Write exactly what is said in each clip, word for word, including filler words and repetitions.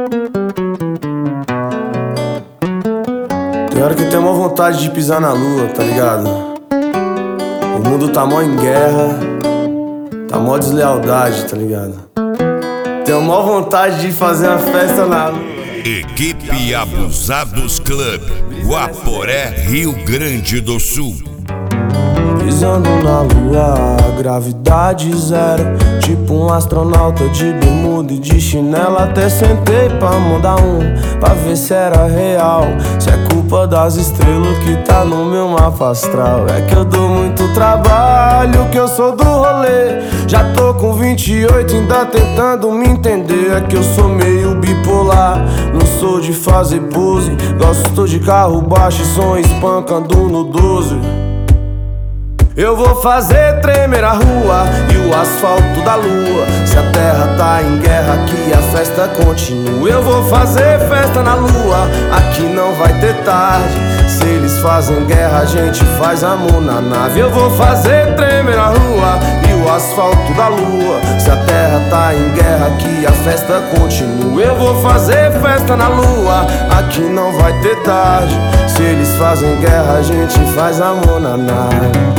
Tem hora que eu tenho uma vontade de pisar na lua, tá ligado? O mundo tá mó em guerra, tá mó deslealdade, tá ligado? Tenho mó vontade de fazer uma festa na lua. Equipe Abusados Club, Guaporé, Rio Grande do Sul. Pisando na lua, gravidade zero, tipo um astronauta de bermuda e de chinela. Até sentei pra mandar um, pra ver se era real, se é culpa das estrelas que tá no meu mapa astral. É que eu dou muito trabalho, que eu sou do rolê. Já tô com vinte e oito, ainda tentando me entender. É que eu sou meio bipolar, não sou de fazer pose. Gosto de carro baixo e som espancando no doze. Eu vou fazer tremer a rua e o asfalto da lua. Se a terra tá em guerra, aqui a festa continua. Eu vou fazer festa na lua, aqui não vai ter tarde. Se eles fazem guerra, a gente faz amor na nave. Eu vou fazer tremer a rua e o asfalto da lua. Se a terra tá em guerra, aqui a festa continua. Eu vou fazer festa na lua, aqui não vai ter tarde. Se eles fazem guerra, a gente faz amor na nave.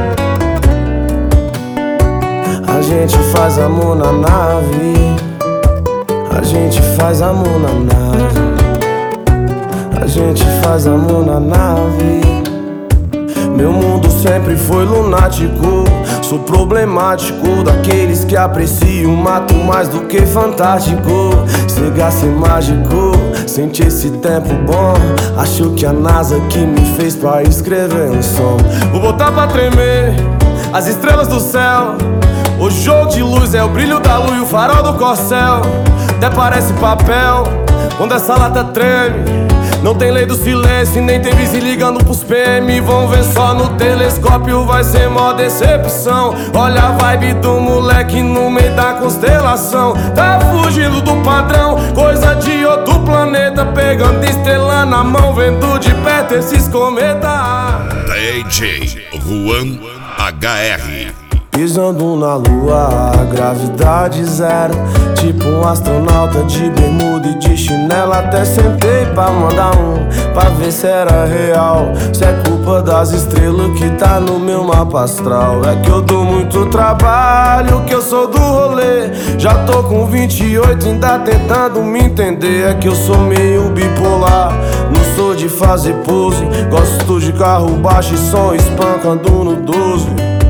A gente faz amor na nave. A gente faz amor na nave. A gente faz amor na nave. Meu mundo sempre foi lunático. Sou problemático, daqueles que apreciam mato mais do que fantástico. Chegasse mágico, senti esse tempo bom. Acho que a NASA que me fez pra escrever um som. Vou botar pra tremer as estrelas do céu. O jogo de luz é o brilho da lua e o farol do corcel. Até parece papel quando essa lata treme. Não tem lei do silêncio, nem tem vice ligando pros P M. Vão ver só no telescópio, vai ser mó decepção. Olha a vibe do moleque no meio da constelação. Tá fugindo do padrão, coisa de outro planeta. Pegando estrela na mão, vendo de perto esses cometas. D J Juan H R. Pisando na lua, gravidade zero, tipo um astronauta de bermuda e de chinela. Até sentei pra mandar um, pra ver se era real, se é culpa das estrelas que tá no meu mapa astral. É que eu dou muito trabalho, que eu sou do rolê. Já tô com vinte e oito, ainda tentando me entender. É que eu sou meio bipolar, não sou de fazer pose. Gosto de carro baixo e som espancando no doze.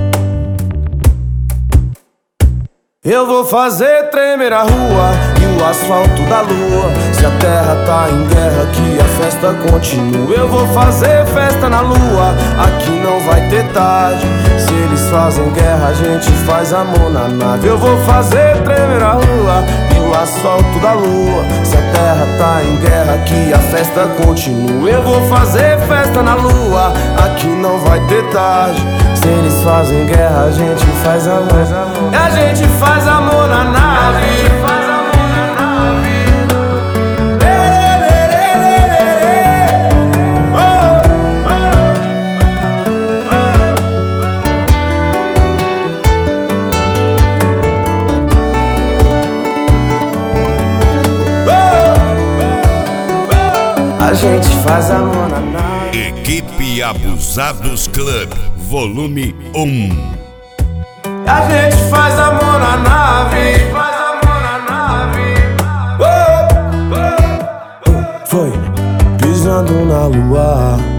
Eu vou fazer tremer a rua e o asfalto da lua. Se a terra tá em guerra, aqui a festa continua. Eu vou fazer festa na lua, aqui não vai ter tarde. Se eles fazem guerra, a gente faz amor na nave. Eu vou fazer tremer a rua e o asfalto da lua. Se a terra tá em guerra, aqui a festa continua. Eu vou fazer festa na lua, aqui não vai ter tarde. Se eles fazem guerra, a gente faz amor. E a gente faz amor na nave. Faz amor na nave. A gente faz amor na nave. Equipe Abusados Club, volume um. A gente faz amor na nave. Faz amor na nave. Oh, oh, oh. Foi pisando na lua.